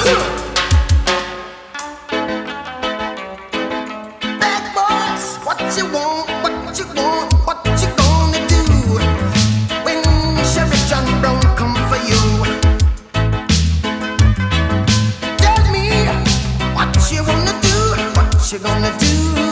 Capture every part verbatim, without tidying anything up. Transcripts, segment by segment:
Bad boys, what you want, what you want, what you gonna do when Sheriff John Brown come for you? Tell me what you wanna do, what you gonna do?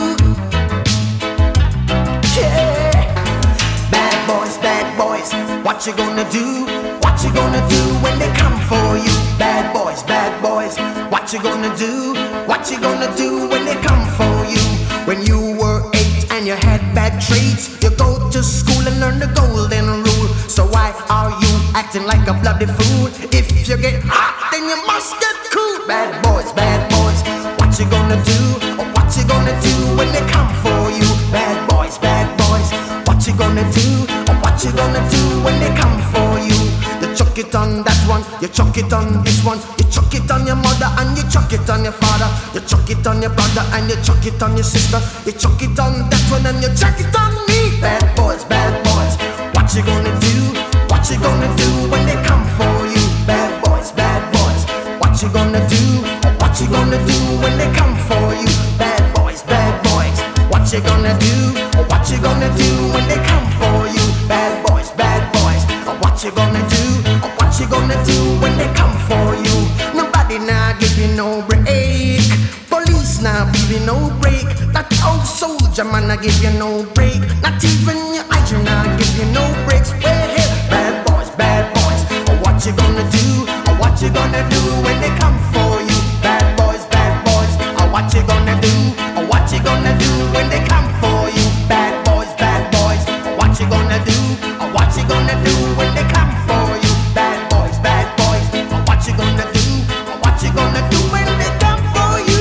Yeah. Bad boys, bad boys, what you gonna do? What you gonna do when they come for you? Bad boys, bad boys, what you gonna do? What you gonna do when they come for you? When you were eight and you had bad traits, you go to school and learn the golden rule. So why are you acting like a bloody fool? If you get hot, then you must get cool. Bad boys, bad boys, what you gonna do? Or what you gonna do when they come for you? Bad boys, bad boys, what you gonna do? Or what you gonna do when they come for you? You chuck it on that one, you chuck it on this one, you chuck it on your mother and you chuck it on your father, you chuck it on your brother and you chuck it on your sister, you chuck it on that one and you chuck it on me. Bad boys, bad boys, what you gonna do? What you gonna do when they come for you? Bad boys, bad boys, what you gonna do? What you gonna do when they come for you? Bad boys, bad boys, what you gonna do? What you gonna do when they come for you? Bad boys, bad boys, what you gonna do? What you gonna do when they come for you? Nobody now give you no break. Police now give you no break. That old soldier man I give you no break. Not even your eyes now give you no breaks. Well, hey, bad boys, bad boys, what you gonna do? What you gonna do when they come for you? Bad boys, bad boys, what you gonna do? What you gonna do when they come for you? Bad boys, bad boys, what you gonna do? What you gonna do when they come for you? Bad boys, bad boys, what you gonna do? What you gonna do when they come for you?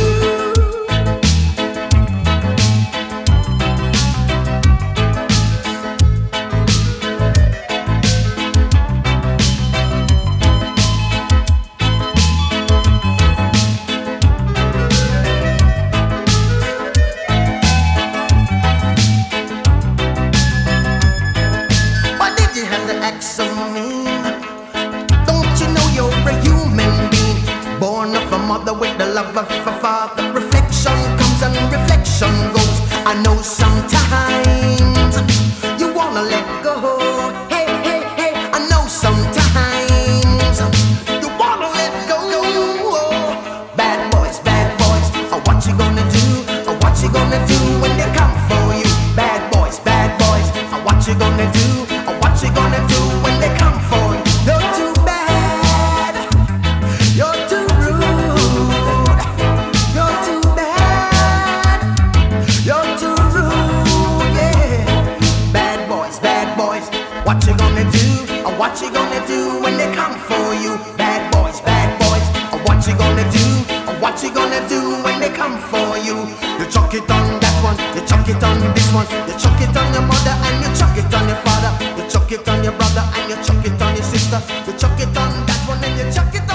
Acts of me. Don't you know you're a human being, born of a mother with the love of a father? Reflection comes and reflection goes. I know sometimes you wanna let go. Hey, hey, hey, I know sometimes you wanna let go. Bad boys, bad boys, what you gonna do? What you gonna do when they come for you? Bad boys, bad boys, what you gonna do? What you gonna do when they come for you? You're too bad, you're too rude, you're too bad, you're too rude, yeah. Bad boys, bad boys, what you gonna do? What you gonna do when they come for you? Bad boys, bad boys, what you gonna do? What you gonna do when they come for you? You chuck it on that one, you chuck it on this one, you chuck it on your mother and you chuck it on your father, you chuck it on your brother and you chuck it on your sister, you chuck it on that one and you chuck it on